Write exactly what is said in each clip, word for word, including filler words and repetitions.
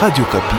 Radio Kapi.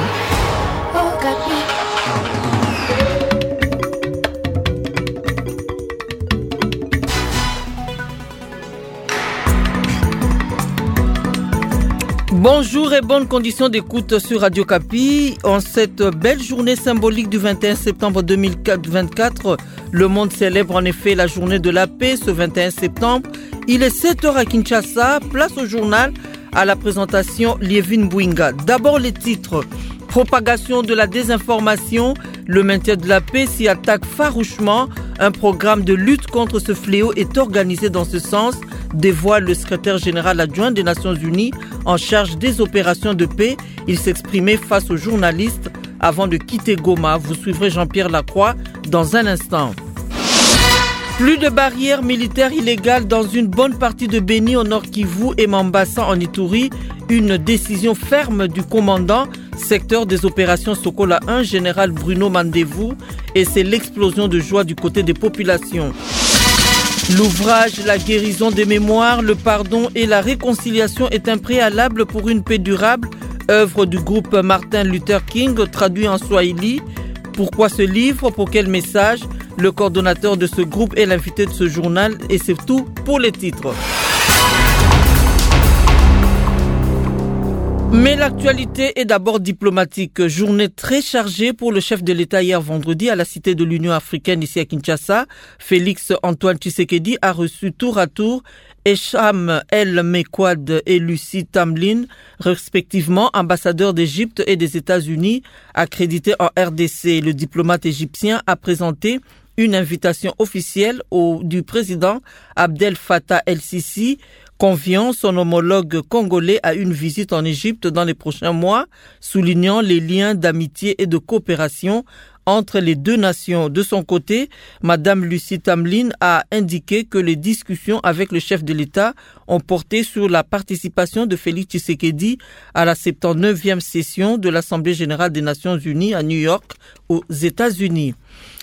Bonjour et bonnes conditions d'écoute sur Radio Kapi. En cette belle journée symbolique du vingt et un septembre deux mille vingt-quatre, le monde célèbre en effet la journée de la paix ce vingt et un septembre. Il est sept heures à Kinshasa, place au journal, à la présentation Lievin Bouinga. D'abord les titres. Propagation de la désinformation, le maintien de la paix s'y attaque farouchement. Un programme de lutte contre ce fléau est organisé dans ce sens, dévoile le secrétaire général adjoint des Nations Unies en charge des opérations de paix. Il s'exprimait face aux journalistes avant de quitter Goma. Vous suivrez Jean-Pierre Lacroix dans un instant. Plus de barrières militaires illégales dans une bonne partie de Béni au Nord Kivu et Mambasa en Ituri. Une décision ferme du commandant, secteur des opérations Sokola un, général Bruno Mandevou, et c'est l'explosion de joie du côté des populations. L'ouvrage La guérison des mémoires, le pardon et la réconciliation est un préalable pour une paix durable, œuvre du groupe Martin Luther King, traduit en Swahili. Pourquoi ce livre? Pour quel message? Le coordonnateur de ce groupe est l'invité de ce journal et c'est tout pour les titres. Mais l'actualité est d'abord diplomatique. Journée très chargée pour le chef de l'État hier vendredi à la Cité de l'Union africaine ici à Kinshasa. Félix Antoine Tshisekedi a reçu tour à tour Esham El Mekwad et Lucie Tamlin, respectivement ambassadeurs d'Égypte et des États-Unis, accrédités en R D C. Le diplomate égyptien a présenté une invitation officielle au, du président Abdel Fattah El-Sisi, conviant son homologue congolais à une visite en Égypte dans les prochains mois, soulignant les liens d'amitié et de coopération entre les deux nations. De son côté, Madame Lucie Tamlin a indiqué que les discussions avec le chef de l'État ont porté sur la participation de Félix Tshisekedi à la soixante-dix-neuvième session de l'Assemblée générale des Nations unies à New York, aux États-Unis.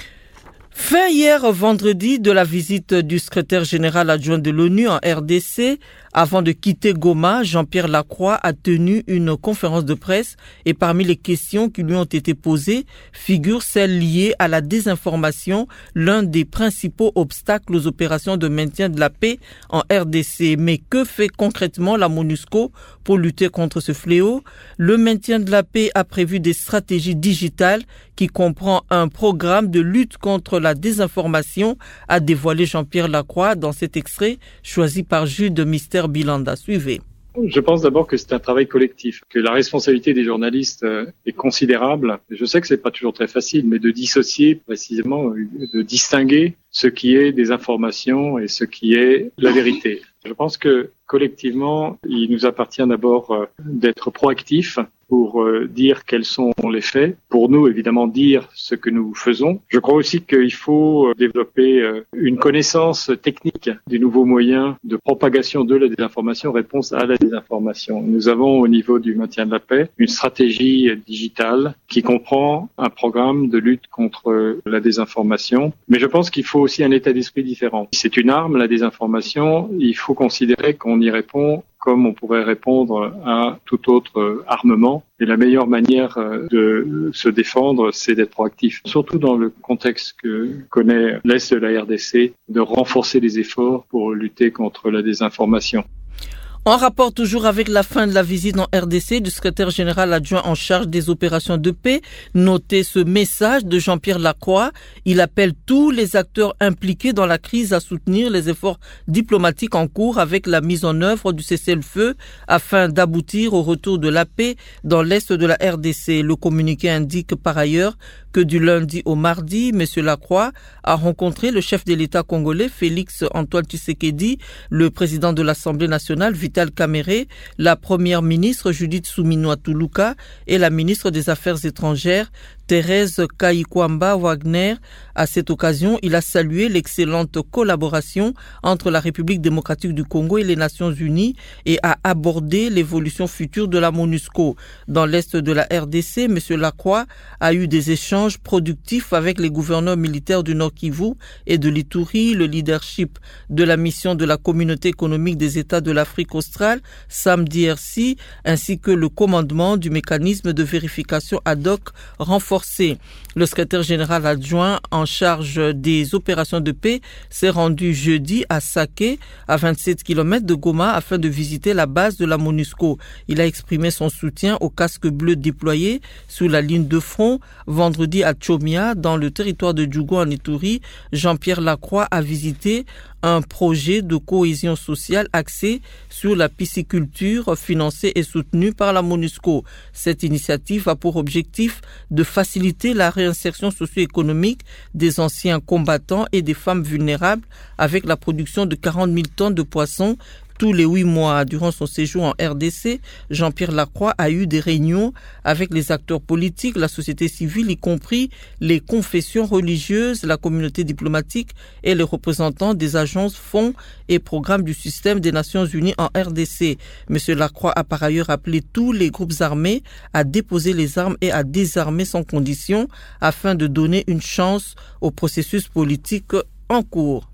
Fin hier vendredi de la visite du secrétaire général adjoint de l'ONU en R D C, avant de quitter Goma, Jean-Pierre Lacroix a tenu une conférence de presse et parmi les questions qui lui ont été posées figure celle liée à la désinformation, l'un des principaux obstacles aux opérations de maintien de la paix en R D C. Mais que fait concrètement la MONUSCO pour lutter contre ce fléau? Le maintien de la paix a prévu des stratégies digitales qui comprend un programme de lutte contre la désinformation, a dévoilé Jean-Pierre Lacroix dans cet extrait choisi par Jude Mister Bilanda. Suivez. Je pense d'abord que c'est un travail collectif, que la responsabilité des journalistes est considérable. Je sais que c'est pas toujours très facile, mais de dissocier précisément, de distinguer ce qui est des informations et ce qui est la vérité. Je pense que collectivement, il nous appartient d'abord d'être proactifs pour dire quels sont les faits, pour nous évidemment dire ce que nous faisons. Je crois aussi qu'il faut développer une connaissance technique des nouveaux moyens de propagation de la désinformation, réponse à la désinformation. Nous avons au niveau du maintien de la paix une stratégie digitale qui comprend un programme de lutte contre la désinformation, mais je pense qu'il faut aussi un état d'esprit différent. C'est une arme, la désinformation, il faut considérer qu'on y répond comme on pourrait répondre à tout autre armement. Et la meilleure manière de se défendre, c'est d'être proactif. Surtout dans le contexte que connaît l'Est de la R D C, de renforcer les efforts pour lutter contre la désinformation. En rapport toujours avec la fin de la visite en R D C du secrétaire général adjoint en charge des opérations de paix, notez ce message de Jean-Pierre Lacroix. Il appelle tous les acteurs impliqués dans la crise à soutenir les efforts diplomatiques en cours avec la mise en œuvre du cessez-le-feu afin d'aboutir au retour de la paix dans l'Est de la R D C. Le communiqué indique par ailleurs que du lundi au mardi, M. Lacroix a rencontré le chef de l'État congolais Félix Antoine Tshisekedi, le président de l'Assemblée nationale Vital Kamerhe, la première ministre Judith Suminwa Tuluka et la ministre des Affaires étrangères Thérèse Kaikwamba Wagner. À cette occasion, il a salué l'excellente collaboration entre la République démocratique du Congo et les Nations unies et a abordé l'évolution future de la MONUSCO. Dans l'est de la R D C, M. Lacroix a eu des échanges productifs avec les gouverneurs militaires du Nord Kivu et de l'Ituri, le leadership de la mission de la Communauté économique des États de l'Afrique australe, S A M D R C, ainsi que le commandement du mécanisme de vérification ad hoc renforcé. Le secrétaire général adjoint en charge des opérations de paix s'est rendu jeudi à Saké, à vingt-sept kilomètres de Goma, afin de visiter la base de la MONUSCO. Il a exprimé son soutien aux casques bleus déployés sous la ligne de front. Vendredi à Tchomia, dans le territoire de Djougou en Ituri, Jean-Pierre Lacroix a visité un projet de cohésion sociale axé sur la pisciculture financé et soutenu par la MONUSCO. Cette initiative a pour objectif de faciliter la réinsertion socio-économique des anciens combattants et des femmes vulnérables avec la production de quarante mille tonnes de poissons tous les huit mois. Durant son séjour en R D C, Jean-Pierre Lacroix a eu des réunions avec les acteurs politiques, la société civile, y compris les confessions religieuses, la communauté diplomatique et les représentants des agences, fonds et programmes du système des Nations Unies en R D C. M. Lacroix a par ailleurs appelé tous les groupes armés à déposer les armes et à désarmer sans condition afin de donner une chance au processus politique en cours.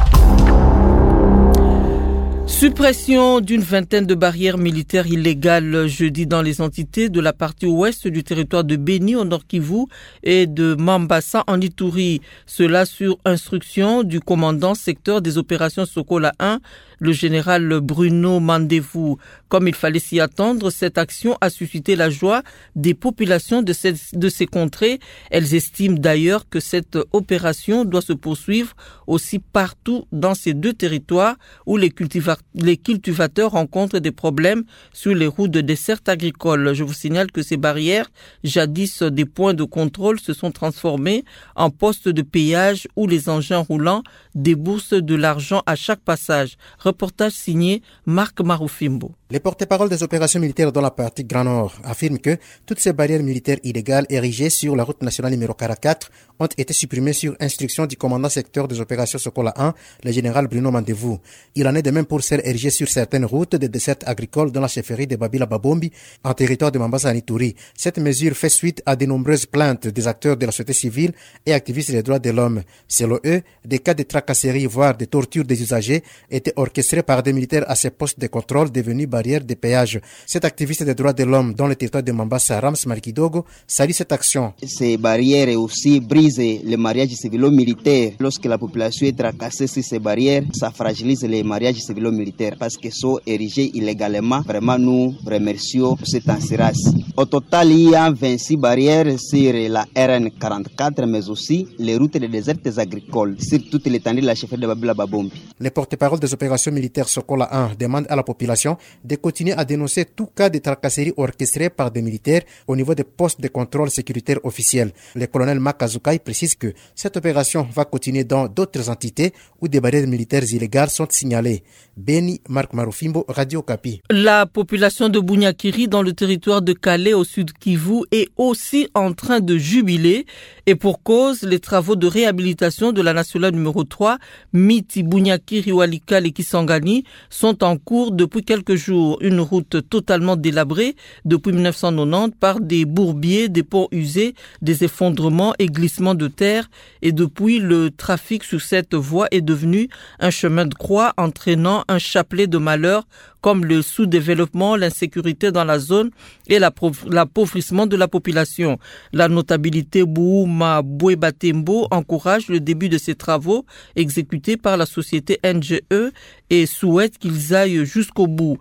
Suppression d'une vingtaine de barrières militaires illégales jeudi dans les entités de la partie ouest du territoire de Béni au Nord Kivu et de Mambasa en Ituri. Cela sur instruction du commandant secteur des opérations Sokola un, le général Bruno Mandevou. Comme il fallait s'y attendre, cette action a suscité la joie des populations de, cette, de ces contrées. Elles estiment d'ailleurs que cette opération doit se poursuivre aussi partout dans ces deux territoires où les, cultiva- les cultivateurs rencontrent des problèmes sur les routes de desserte agricole. Je vous signale que ces barrières, jadis des points de contrôle, se sont transformées en postes de péage où les engins roulants déboursent de l'argent à chaque passage. Reportage signé Marc Maroufimbo. Les porte-parole des opérations militaires dans la partie Grand Nord affirment que toutes ces barrières militaires illégales érigées sur la route nationale numéro quarante-quatre ont été supprimées sur instruction du commandant secteur des opérations Sokola un, le général Bruno Mandevou. Il en est de même pour celles érigées sur certaines routes de desserte agricole dans la chefferie de Babila Babombi, en territoire de Mambasa en Ituri. Cette mesure fait suite à de nombreuses plaintes des acteurs de la société civile et activistes des droits de l'homme. Selon eux, des cas de tracasserie, voire de torture des usagers, étaient orchestrés par des militaires à ces postes de contrôle devenus barrières de péage. Cet activiste des droits de l'homme dans le territoire de Mambasa, Rams Marikidogo, salue cette action. Ces barrières aussi brisent les mariages civilo-militaires. Lorsque la population est tracassée sur ces barrières, ça fragilise les mariages civilo-militaires parce qu'ils sont érigés illégalement. Vraiment, nous remercions cette enserrage. Au total, il y a vingt-six barrières sur la R N quarante-quatre, mais aussi les routes de désertes agricoles sur toute l'étendue de la chefferie de Babila Babombi. Les porte-parole des opérations militaires Sokola un demandent à la population de continuer à dénoncer tout cas de tracasserie orchestré par des militaires au niveau des postes de contrôle sécuritaire officiels. Le colonel Makazukai précise que cette opération va continuer dans d'autres entités où des barrières militaires illégales sont signalées. Beni, Marc Marufimbo, Radio Okapi. La population de Bunyakiri dans le territoire de Calais au sud Kivu est aussi en train de jubiler et pour cause, les travaux de réhabilitation de la nationale numéro trois, Miti Bunyakiri Walikale et Kisangani sont en cours depuis quelques jours. Une route totalement délabrée depuis mille neuf cent quatre-vingt-dix par des bourbiers, des ponts usés, des effondrements et glissements de terre. Et depuis, le trafic sur cette voie est devenu un chemin de croix entraînant un chapelet de malheurs comme le sous-développement, l'insécurité dans la zone et l'appauvrissement de la population. La notabilité Bouma Bouebatembo encourage le début de ces travaux exécutés par la société N G E et souhaite qu'ils aillent jusqu'au bout.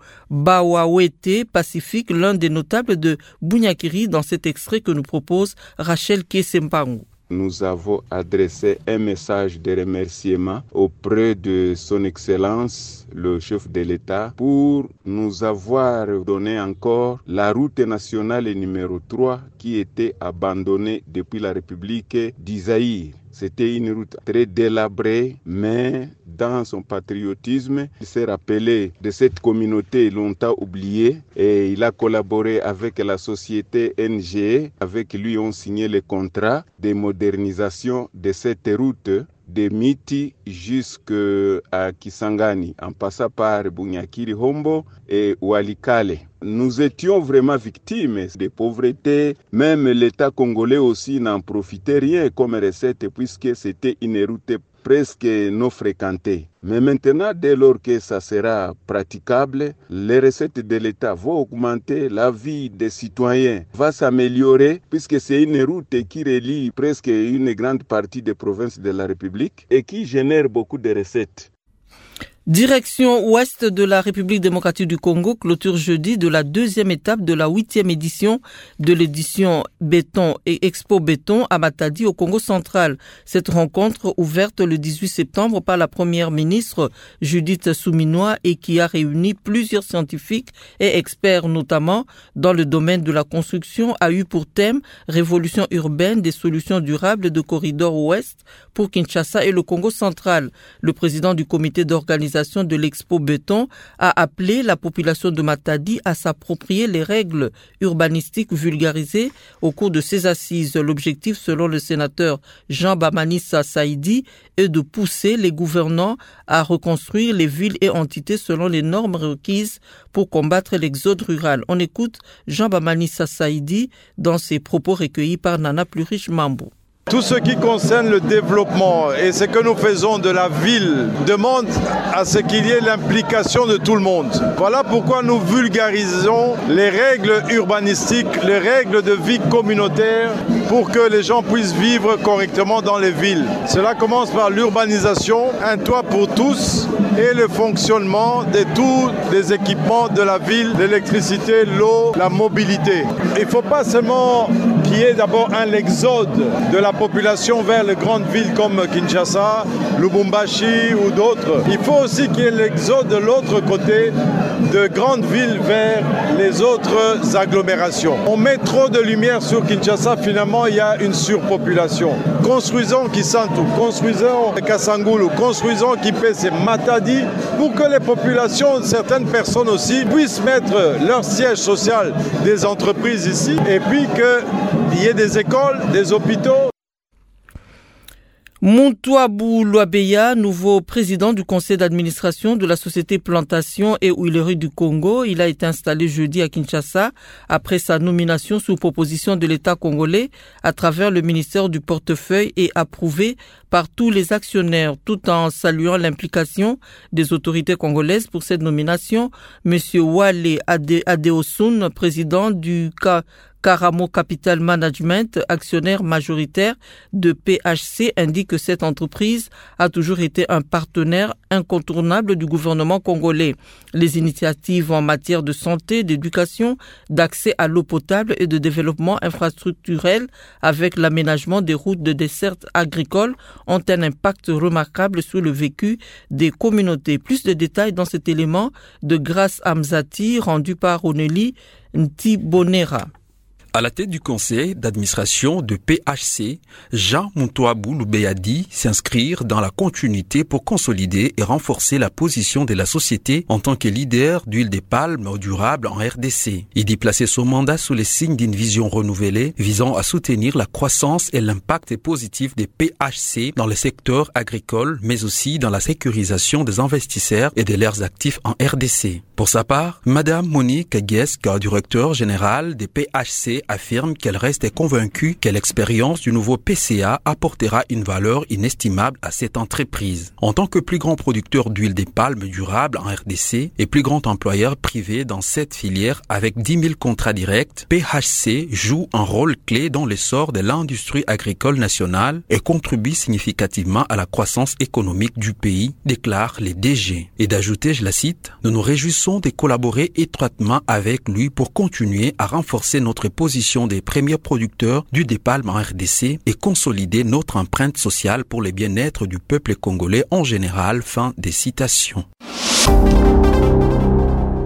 Bawawete Pacifique, l'un des notables de Bunyakiri, dans cet extrait que nous propose Rachel Kesempangu. Nous avons adressé un message de remerciement auprès de son Excellence, le chef de l'État, pour nous avoir donné encore la route nationale numéro trois qui était abandonnée depuis la République d'Isaïr. C'était une route très délabrée, mais dans son patriotisme, il s'est rappelé de cette communauté longtemps oubliée et il a collaboré avec la société N G. Avec lui, on signé le contrat de modernisation de cette route de Miti jusqu'à Kisangani, en passant par Bunyakiri Hombo et Walikale. Nous étions vraiment victimes de pauvreté. Même l'État congolais aussi n'en profitait rien comme recette puisque c'était une route presque non fréquentée. Mais maintenant, dès lors que ça sera praticable, les recettes de l'État vont augmenter, la vie des citoyens va s'améliorer puisque c'est une route qui relie presque une grande partie des provinces de la République et qui génère beaucoup de recettes. Direction ouest de la République démocratique du Congo, clôture jeudi de la deuxième étape de la huitième édition de l'édition Béton et Expo Béton à Matadi au Congo central. Cette rencontre ouverte le dix-huit septembre par la première ministre Judith Souminois et qui a réuni plusieurs scientifiques et experts notamment dans le domaine de la construction a eu pour thème Révolution urbaine des solutions durables de corridor ouest pour Kinshasa et le Congo central. Le président du comité d'organisation de l'Expo Béton a appelé la population de Matadi à s'approprier les règles urbanistiques vulgarisées au cours de ces assises. L'objectif, selon le sénateur Jean Bamanissa Saïdi, est de pousser les gouvernants à reconstruire les villes et entités selon les normes requises pour combattre l'exode rural. On écoute Jean Bamanissa Saïdi dans ses propos recueillis par Nana Pluriche Mambo. Tout ce qui concerne le développement et ce que nous faisons de la ville demande à ce qu'il y ait l'implication de tout le monde. Voilà pourquoi nous vulgarisons les règles urbanistiques, les règles de vie communautaire pour que les gens puissent vivre correctement dans les villes. Cela commence par l'urbanisation, un toit pour tous et le fonctionnement de tous les équipements de la ville, l'électricité, l'eau, la mobilité. Il ne faut pas seulement qu'il y ait d'abord un exode de la population vers les grandes villes comme Kinshasa, Lubumbashi ou d'autres. Il faut aussi qu'il y ait l'exode de l'autre côté de grandes villes vers les autres agglomérations. On met trop de lumière sur Kinshasa, finalement il y a une surpopulation. Construisons Kisantu, construisons Kasangulu, construisons Kipese, Matadi, pour que les populations, certaines personnes aussi, puissent mettre leur siège social des entreprises ici et puis qu'il y ait des écoles, des hôpitaux. Montouabou Loabeya, nouveau président du conseil d'administration de la société Plantation et Huileries du Congo, il a été installé jeudi à Kinshasa après sa nomination sous proposition de l'État congolais à travers le ministère du Portefeuille et approuvé par tous les actionnaires, tout en saluant l'implication des autorités congolaises pour cette nomination. Monsieur Wale Ade- Adeosun, président du K Karamo Capital Management, actionnaire majoritaire de P H C, indique que cette entreprise a toujours été un partenaire incontournable du gouvernement congolais. Les initiatives en matière de santé, d'éducation, d'accès à l'eau potable et de développement infrastructurel avec l'aménagement des routes de desserte agricole ont un impact remarquable sur le vécu des communautés. Plus de détails dans cet élément de Grâce Hamzati rendu par Oneli Ntibonera. À la tête du conseil d'administration de P H C, Jean Montouabou Loabeya dit s'inscrire dans la continuité pour consolider et renforcer la position de la société en tant que leader d'huile de palme durable en R D C. Il dit placer son mandat sous les signes d'une vision renouvelée visant à soutenir la croissance et l'impact positif des P H C dans le secteur agricole, mais aussi dans la sécurisation des investisseurs et de leurs actifs en R D C. Pour sa part, Madame Monique Guesque, directeur général des P H C, affirme qu'elle reste convaincue que l'expérience du nouveau P C A apportera une valeur inestimable à cette entreprise. En tant que plus grand producteur d'huile de palme durable en R D C et plus grand employeur privé dans cette filière avec dix mille contrats directs, P H C joue un rôle clé dans l'essor de l'industrie agricole nationale et contribue significativement à la croissance économique du pays, déclare les D G. Et d'ajouter, je la cite, « Nous nous réjouissons de collaborer étroitement avec lui pour continuer à renforcer notre position des premiers producteurs d'huile de palme en R D C et consolider notre empreinte sociale pour le bien-être du peuple congolais en général. » Fin des citations.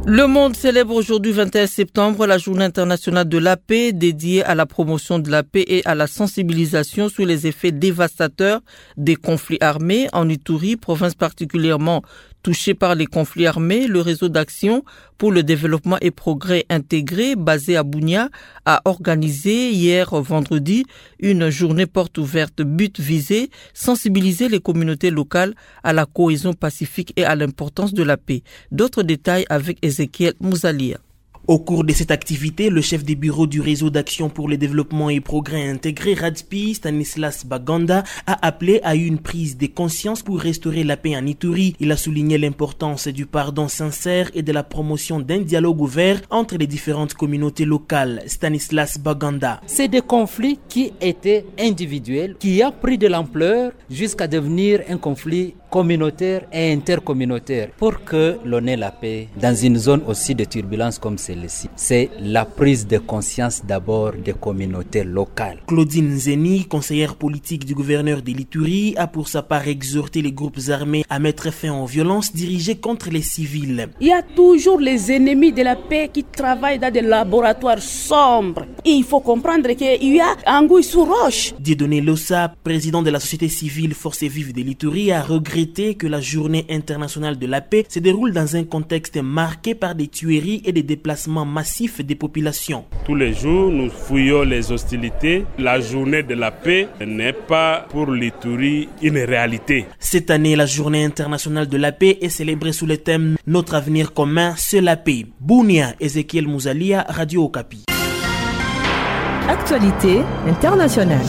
Le monde célèbre aujourd'hui vingt et un septembre la journée internationale de la paix dédiée à la promotion de la paix et à la sensibilisation sur les effets dévastateurs des conflits armés en Ituri, province particulièrement touchée par les conflits armés. Le réseau d'action pour le développement et progrès intégré basé à Bunia a organisé hier vendredi une journée porte ouverte. But visé, sensibiliser les communautés locales à la cohésion pacifique et à l'importance de la paix. D'autres détails avec Ezekiel Mouzalia. Au cours de cette activité, le chef des bureaux du réseau d'action pour le développement et progrès intégré, RADSPI, Stanislas Baganda, a appelé à une prise de conscience pour restaurer la paix en Ituri. Il a souligné l'importance du pardon sincère et de la promotion d'un dialogue ouvert entre les différentes communautés locales. Stanislas Baganda. C'est des conflits qui étaient individuels, qui ont pris de l'ampleur jusqu'à devenir un conflit communautaire et intercommunautaire. Pour que l'on ait la paix dans une zone aussi de turbulence comme celle-ci, c'est la prise de conscience d'abord des communautés locales. Claudine Zeni, conseillère politique du gouverneur de l'Ituri, a pour sa part exhorté les groupes armés à mettre fin aux violences dirigées contre les civils. Il y a toujours les ennemis de la paix qui travaillent dans des laboratoires sombres. Et il faut comprendre qu'il y a anguille sous roche. Dieudonné Lossa, président de la société civile Forces Vives de l'Ituri, a regretté que la journée internationale de la paix se déroule dans un contexte marqué par des tueries et des déplacements massifs des populations. Tous les jours, nous fouillons les hostilités. La journée de la paix n'est pas pour l'Ituri une réalité. Cette année, la journée internationale de la paix est célébrée sous le thème « Notre avenir commun, c'est la paix ». Bunia, Ezekiel Mouzalia, Radio Okapi. Actualité internationale.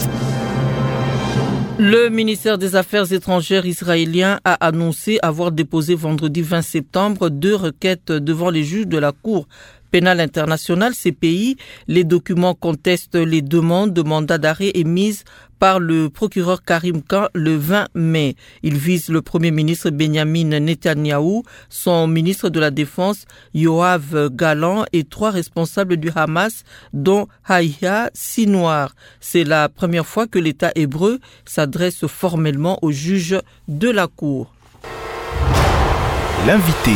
Le ministère des Affaires étrangères israélien a annoncé avoir déposé vendredi vingt septembre deux requêtes devant les juges de la Cour pénale internationale, C P I. Les documents contestent les demandes de mandat d'arrêt émises par le procureur Karim Khan le vingt mai. Il vise le premier ministre Benjamin Netanyahou, son ministre de la Défense Yoav Gallant et trois responsables du Hamas, dont Yahya Sinwar. C'est la première fois que l'État hébreu s'adresse formellement aux juges de la Cour. L'invité.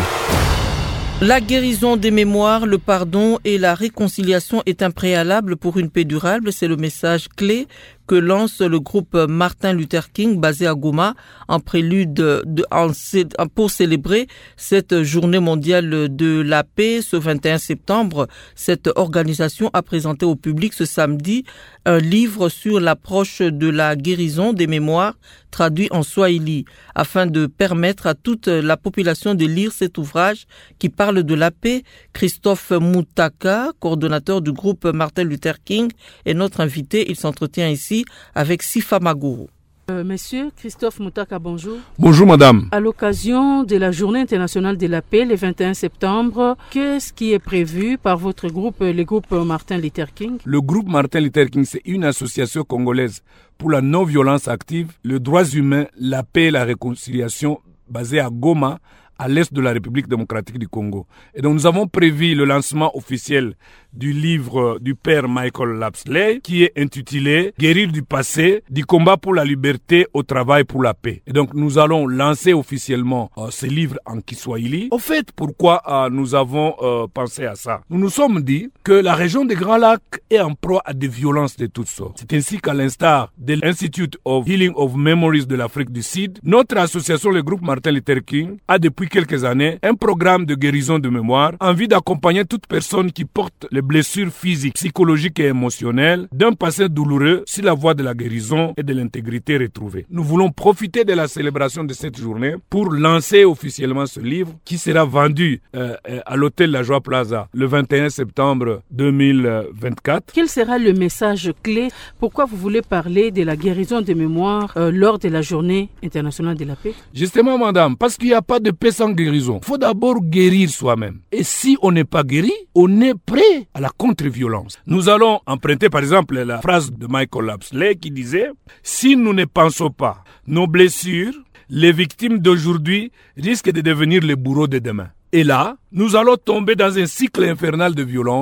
La guérison des mémoires, le pardon et la réconciliation est un préalable pour une paix durable. C'est le message clé que lance le groupe Martin Luther King basé à Goma en prélude de, en, pour célébrer cette journée mondiale de la paix ce vingt et un septembre. Cette organisation a présenté au public ce samedi un livre sur l'approche de la guérison des mémoires traduit en swahili afin de permettre à toute la population de lire cet ouvrage qui parle de la paix. Christophe Moutaka, coordonnateur du groupe Martin Luther King, est notre invité. Il s'entretient ici avec Sifa Magourou. Euh, monsieur Christophe Moutaka, bonjour. Bonjour madame. À l'occasion de la Journée internationale de la paix, le vingt et un septembre, qu'est-ce qui est prévu par votre groupe, le groupe Martin Luther King? Le groupe Martin Luther King, c'est une association congolaise pour la non-violence active, les droits humains, la paix et la réconciliation basée à Goma, à l'est de la République démocratique du Congo. Et donc nous avons prévu le lancement officiel du livre du père Michael Lapsley qui est intitulé « Guérir du passé, du combat pour la liberté au travail pour la paix ». Et donc nous allons lancer officiellement euh, ce livre en Kiswahili. Au fait, pourquoi euh, nous avons euh, pensé à ça? Nous nous sommes dit que la région des Grands Lacs est en proie à des violences de toutes sortes. C'est ainsi qu'à l'instar de l'Institute of Healing of Memories de l'Afrique du Sud, notre association, le groupe Martin Luther King, a depuis quelques années un programme de guérison de mémoire en vue d'accompagner toute personne qui porte les blessures physiques, psychologiques et émotionnelles d'un passé douloureux sur la voie de la guérison et de l'intégrité retrouvée. Nous voulons profiter de la célébration de cette journée pour lancer officiellement ce livre qui sera vendu euh, à l'hôtel La Joie Plaza le vingt et un septembre deux mille vingt-quatre. Quel sera le message clé? Pourquoi vous voulez parler de la guérison des mémoires euh, lors de la Journée internationale de la paix? Justement, madame, parce qu'il n'y a pas de paix sans guérison. Il faut d'abord guérir soi-même. Et si on n'est pas guéri, on est prêt à la contre-violence. Nous allons emprunter par exemple la phrase de Michael Lapsley qui disait « Si nous ne pensons pas nos blessures, les victimes d'aujourd'hui risquent de devenir les bourreaux de demain. » Et là, nous allons tomber dans un cycle infernal de violence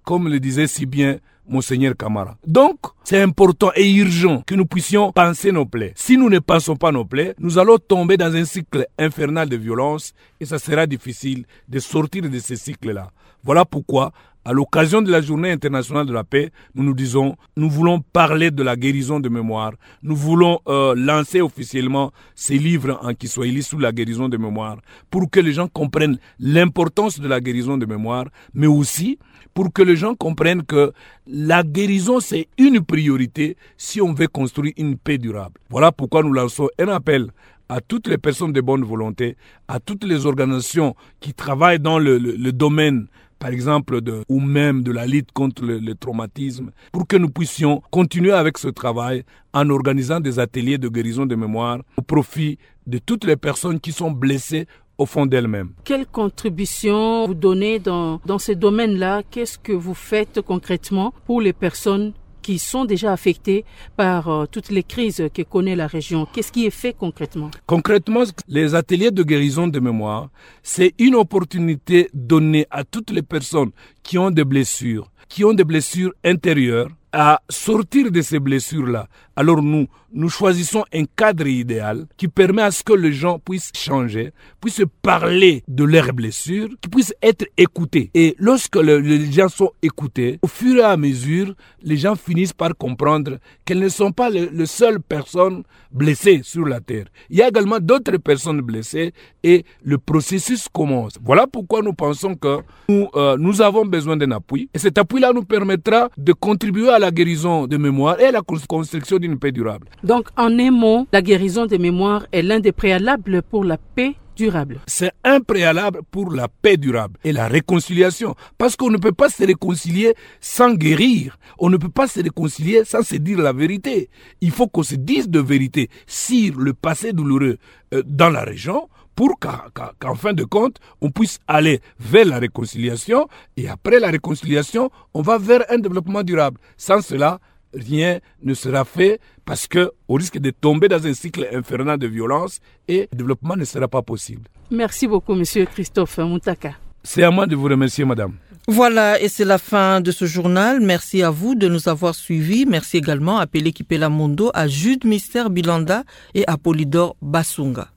comme le disait si bien Monseigneur Camara. Donc, c'est important et urgent que nous puissions penser nos plaies. Si nous ne pensons pas nos plaies, nous allons tomber dans un cycle infernal de violence et ça sera difficile de sortir de ce cycle-là. Voilà pourquoi, à l'occasion de la Journée internationale de la paix, nous nous disons, nous voulons parler de la guérison de mémoire. Nous voulons euh, lancer officiellement ces livres en Kiswahili sous la guérison de mémoire pour que les gens comprennent l'importance de la guérison de mémoire, mais aussi pour que les gens comprennent que la guérison, c'est une priorité si on veut construire une paix durable. Voilà pourquoi nous lançons un appel à toutes les personnes de bonne volonté, à toutes les organisations qui travaillent dans le, le, le domaine, par exemple, de, ou même de la lutte contre le, le traumatisme, pour que nous puissions continuer avec ce travail en organisant des ateliers de guérison de mémoire au profit de toutes les personnes qui sont blessées au fond d'elles-mêmes. Quelle contribution vous donnez dans, dans ce domaine-là? Qu'est-ce que vous faites concrètement pour les personnes qui sont déjà affectés par euh, toutes les crises que connaît la région? Qu'est-ce qui est fait concrètement? Concrètement, les ateliers de guérison de mémoire, c'est une opportunité donnée à toutes les personnes qui ont des blessures, qui ont des blessures intérieures, à sortir de ces blessures-là. Alors nous, nous choisissons un cadre idéal qui permet à ce que les gens puissent changer, puissent parler de leurs blessures, qui puissent être écoutés. Et lorsque le, les gens sont écoutés, au fur et à mesure, les gens finissent par comprendre qu'elles ne sont pas les, les seules personnes blessées sur la terre. Il y a également d'autres personnes blessées et le processus commence. Voilà pourquoi nous pensons que nous, euh, nous avons besoin d'un appui. Et cet appui-là nous permettra de contribuer à la guérison de mémoire et à la construction d'une paix durable. Donc, en un mot, la guérison des mémoires est l'un des préalables pour la paix durable. C'est un préalable pour la paix durable et la réconciliation. Parce qu'on ne peut pas se réconcilier sans guérir. On ne peut pas se réconcilier sans se dire la vérité. Il faut qu'on se dise de vérité sur le passé douloureux euh, dans la région, pour qu'en, qu'en fin de compte, on puisse aller vers la réconciliation et après la réconciliation, on va vers un développement durable. Sans cela, rien ne sera fait parce qu'on risque de tomber dans un cycle infernal de violence et le développement ne sera pas possible. Merci beaucoup, Monsieur Christophe Muntaka. C'est à moi de vous remercier, madame. Voilà, et c'est la fin de ce journal. Merci à vous de nous avoir suivis. Merci également à Pelé Kipela Mondo, à Jude Mister Bilanda et à Polydor Basunga.